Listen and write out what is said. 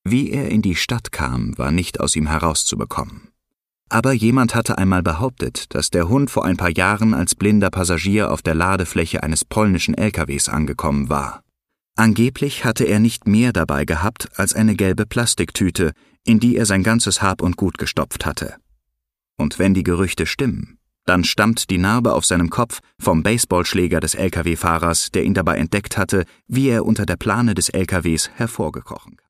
Wie er in die Stadt kam, war nicht aus ihm herauszubekommen. Aber jemand hatte einmal behauptet, dass der Hund vor ein paar Jahren als blinder Passagier auf der Ladefläche eines polnischen LKWs angekommen war. Angeblich hatte er nicht mehr dabei gehabt als eine gelbe Plastiktüte, in die er sein ganzes Hab und Gut gestopft hatte. Und wenn die Gerüchte stimmen, dann stammt die Narbe auf seinem Kopf vom Baseballschläger des LKW-Fahrers, der ihn dabei entdeckt hatte, wie er unter der Plane des LKWs hervorgekrochen kam.